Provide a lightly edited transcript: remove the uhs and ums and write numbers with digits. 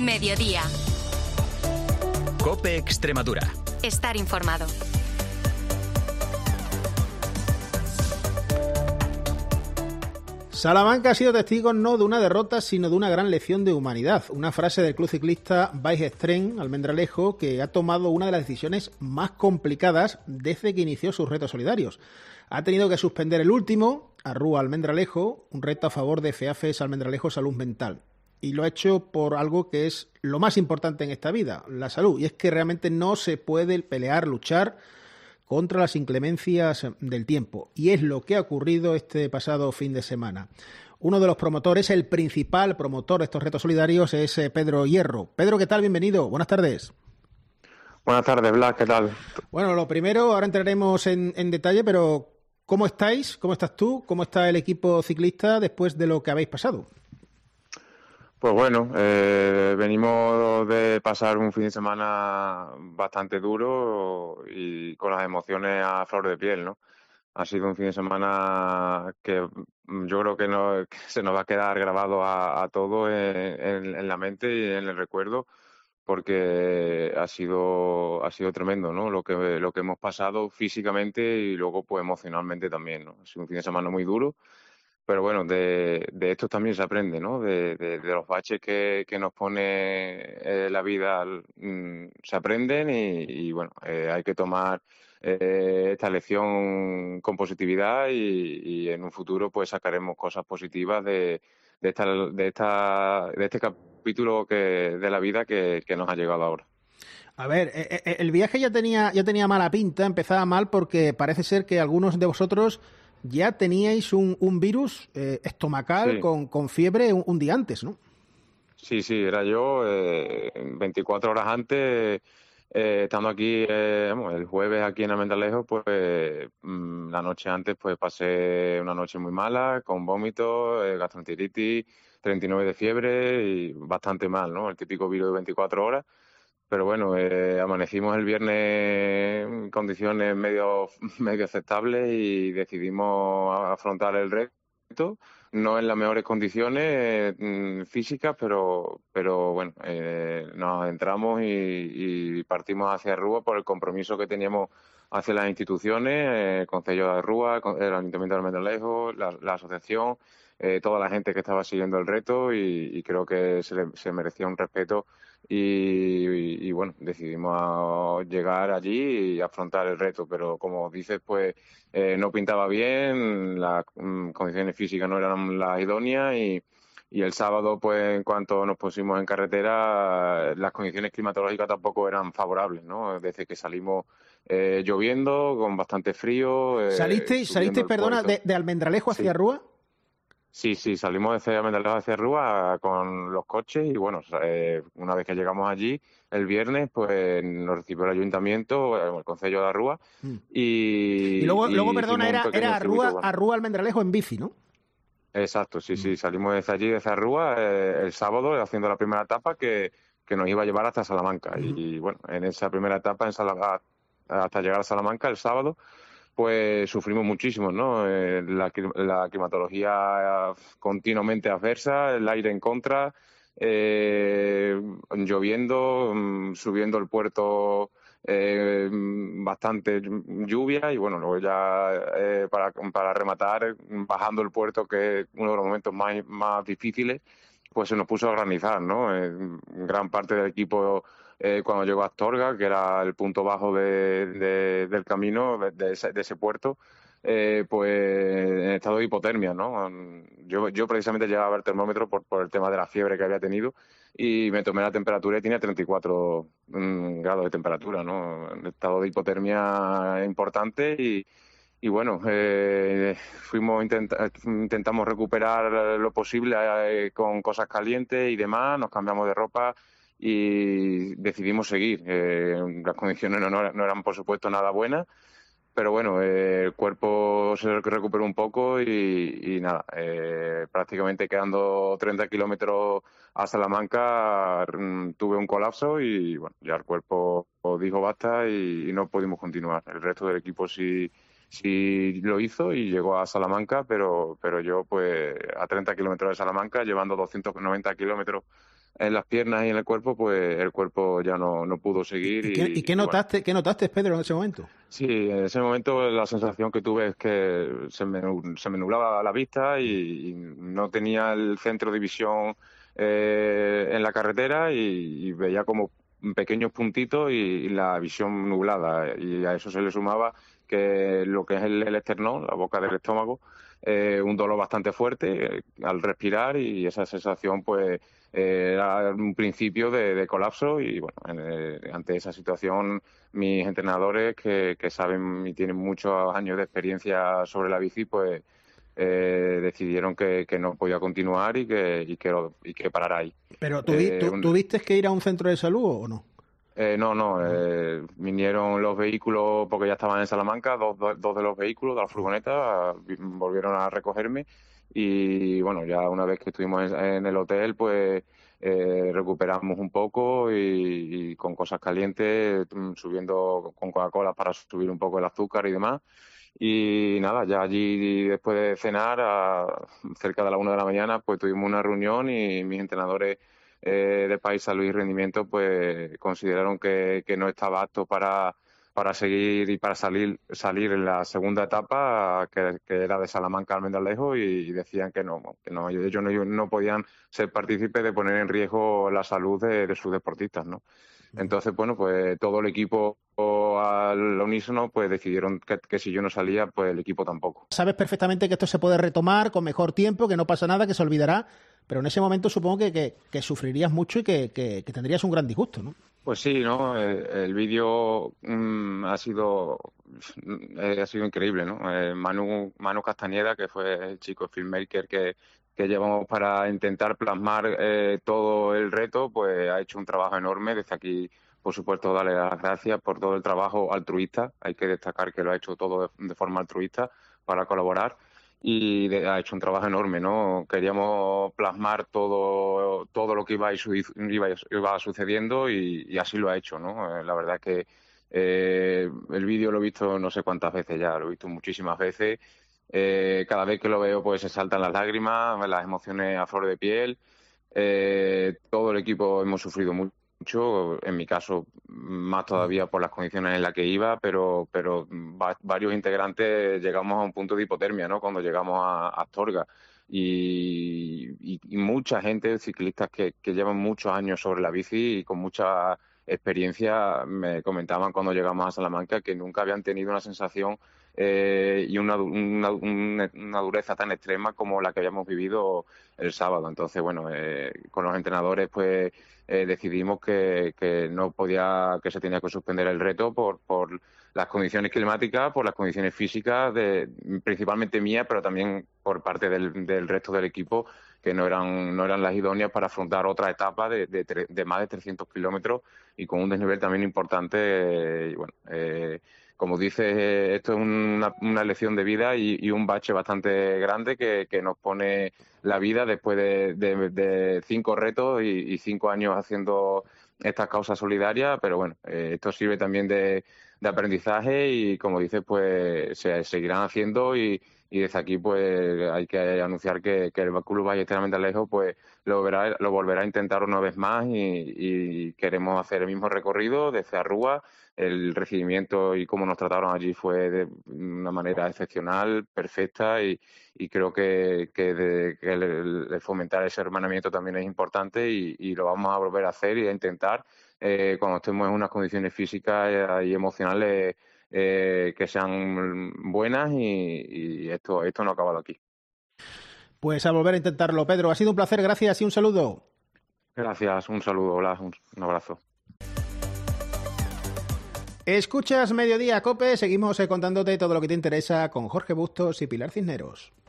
Mediodía. COPE Extremadura. Estar informado. Salamanca ha sido testigo no de una derrota, sino de una gran lección de humanidad. Una frase del club ciclista Baix Extrem Almendralejo, que ha tomado una de las decisiones más complicadas desde que inició sus retos solidarios. Ha tenido que suspender el último, Arrúa Almendralejo, un reto a favor de FEAFES Almendralejo Salud Mental. Y lo ha hecho por algo que es lo más importante en esta vida, la salud. Y es que realmente no se puede pelear, luchar contra las inclemencias del tiempo. Y es lo que ha ocurrido este pasado fin de semana. Uno de los promotores, el principal promotor de estos retos solidarios, es Pedro Hierro. Pedro, ¿qué tal? Bienvenido. Buenas tardes. Buenas tardes, Blas. ¿Qué tal? Bueno, lo primero, ahora entraremos en detalle, pero ¿cómo estáis? ¿Cómo estás tú? ¿Cómo está el equipo ciclista después de lo que habéis pasado? Pues bueno, venimos de pasar un fin de semana bastante duro y con las emociones a flor de piel, ¿no? Ha sido un fin de semana que yo creo que se nos va a quedar grabado a todos en la mente y en el recuerdo, porque ha sido tremendo, ¿no? Lo que hemos pasado físicamente y luego pues emocionalmente también, ¿no? Ha sido un fin de semana muy duro. Pero bueno, de esto también se aprende, ¿no? De los baches que nos pone la vida, se aprenden y bueno, hay que tomar esta lección con positividad y en un futuro pues sacaremos cosas positivas de este capítulo de la vida que nos ha llegado ahora. A ver, el viaje ya tenía mala pinta, empezaba mal porque parece ser que algunos de vosotros ya teníais un virus estomacal, sí, con fiebre un día antes, ¿no? Sí, era yo 24 horas antes, estando aquí el jueves aquí en Almendralejo, pues la noche antes pues pasé una noche muy mala, con vómitos, gastroenteritis, 39 de fiebre y bastante mal, ¿no? El típico virus de 24 horas. Pero bueno, amanecimos el viernes en condiciones medio aceptables y decidimos afrontar el reto, no en las mejores condiciones físicas, pero bueno, nos adentramos y partimos hacia Rúa por el compromiso que teníamos hacia las instituciones, el Concello de Rúa, el Ayuntamiento de Almendralejo, la asociación, toda la gente que estaba siguiendo el reto y creo que se merecía un respeto. Y bueno, decidimos llegar allí y afrontar el reto, pero como dices, pues no pintaba bien, las condiciones físicas no eran las idóneas y el sábado, pues en cuanto nos pusimos en carretera, las condiciones climatológicas tampoco eran favorables, ¿no? Desde que salimos lloviendo, con bastante frío. ¿Salisteis, perdona, de Almendralejo hacia Rúa? Sí, salimos de Almendralejo hacia Rúa con los coches y bueno, una vez que llegamos allí el viernes, pues nos recibió el ayuntamiento, el Concello de Rúa y luego perdona, era Rúa Almendralejo en bici, ¿no? Exacto, sí, salimos desde allí, desde Rúa, el sábado haciendo la primera etapa que nos iba a llevar hasta Salamanca. Y bueno, en esa primera etapa hasta llegar a Salamanca el sábado, pues sufrimos muchísimo, ¿no? La climatología continuamente adversa, el aire en contra, lloviendo, subiendo el puerto bastante lluvia y bueno, luego ya para rematar, bajando el puerto, que es uno de los momentos más difíciles, pues se nos puso a granizar, ¿no? Gran parte del equipo cuando llegó a Astorga, que era el punto bajo del camino de ese puerto, pues en estado de hipotermia, ¿no? Yo precisamente llegaba a ver termómetro por el tema de la fiebre que había tenido y me tomé la temperatura y tenía 34 grados de temperatura, ¿no? En estado de hipotermia importante y bueno, intentamos recuperar lo posible con cosas calientes y demás, nos cambiamos de ropa y decidimos seguir. Las condiciones no eran, por supuesto, nada buenas, pero bueno, el cuerpo se recuperó un poco y nada, prácticamente quedando 30 kilómetros a Salamanca tuve un colapso y bueno, ya el cuerpo dijo basta y no pudimos continuar. El resto del equipo sí lo hizo y llegó a Salamanca, pero yo pues a 30 kilómetros de Salamanca, llevando 290 kilómetros en las piernas y en el cuerpo, pues el cuerpo ya no pudo seguir. ¿Y qué notaste, bueno, qué notaste, Pedro, en ese momento? sí, en ese momento la sensación que tuve es que se me nublaba la vista y no tenía el centro de visión en la carretera y veía como pequeños puntitos y la visión nublada. Y a eso se le sumaba que lo que es el esternón, la boca del estómago, un dolor bastante fuerte al respirar y esa sensación pues era un principio de colapso y bueno, ante esa situación mis entrenadores que saben y tienen muchos años de experiencia sobre la bici pues decidieron que no podía continuar y que parara ahí. Pero ¿tuviste que ir a un centro de salud o no? No, vinieron los vehículos porque ya estaban en Salamanca, dos de los vehículos de la furgoneta volvieron a recogerme y bueno, ya una vez que estuvimos en el hotel, pues recuperamos un poco y con cosas calientes, subiendo con Coca-Cola para subir un poco el azúcar y demás. Y nada, ya allí después de cenar, cerca de la 1 de la mañana, pues tuvimos una reunión y mis entrenadores de País Salud y Rendimiento pues consideraron que no estaba apto para seguir y para salir en la segunda etapa, que era de Salamanca a Almendralejo, y decían que no, ellos no podían ser partícipes de poner en riesgo la salud de sus deportistas, ¿no? Entonces, bueno, pues todo el equipo al unísono pues decidieron que si yo no salía, pues el equipo tampoco. Sabes perfectamente que esto se puede retomar con mejor tiempo, que no pasa nada, que se olvidará, pero en ese momento supongo que sufrirías mucho y que tendrías un gran disgusto, ¿no? Pues sí, ¿no? El vídeo ha sido increíble, ¿no? Manu Castañeda, que fue el chico filmmaker que llevamos para intentar plasmar todo el reto, pues ha hecho un trabajo enorme. Desde aquí, por supuesto, darle las gracias por todo el trabajo altruista. Hay que destacar que lo ha hecho todo de forma altruista para colaborar. Y ha hecho un trabajo enorme, ¿no? Queríamos plasmar todo lo que iba sucediendo y así lo ha hecho, ¿no? La verdad es que el vídeo lo he visto no sé cuántas veces ya, lo he visto muchísimas veces. Cada vez que lo veo pues se saltan las lágrimas, las emociones a flor de piel. Todo el equipo hemos sufrido mucho, en mi caso más todavía por las condiciones en las que iba, pero varios integrantes llegamos a un punto de hipotermia, ¿no? Cuando llegamos a Astorga y mucha gente, ciclistas que llevan muchos años sobre la bici y con mucha experiencia, me comentaban cuando llegamos a Salamanca que nunca habían tenido una sensación y una dureza tan extrema como la que habíamos vivido el sábado. Entonces, bueno, con los entrenadores pues decidimos que se tenía que suspender el reto por las condiciones climáticas, por las condiciones físicas, principalmente mías, pero también por parte del resto del equipo, que no eran las idóneas para afrontar otra etapa de más de 300 kilómetros y con un desnivel también importante. Y bueno, como dices, esto es una lección de vida y un bache bastante grande que nos pone la vida después de 5 retos y 5 años haciendo estas causas solidarias, pero bueno, esto sirve también de aprendizaje y como dices, pues se seguirán haciendo y desde aquí pues hay que anunciar que el Club Ballester Almendralejo pues lo volverá a intentar una vez más y queremos hacer el mismo recorrido desde Arrúa. El recibimiento y cómo nos trataron allí fue de una manera excepcional, perfecta y creo que el fomentar ese hermanamiento también es importante y lo vamos a volver a hacer y a intentar cuando estemos en unas condiciones físicas y emocionales que sean buenas y esto no ha acabado aquí. Pues a volver a intentarlo, Pedro. Ha sido un placer, gracias y un saludo. Gracias, un saludo, hola, un abrazo. Escuchas Mediodía Cope, seguimos contándote todo lo que te interesa con Jorge Bustos y Pilar Cisneros.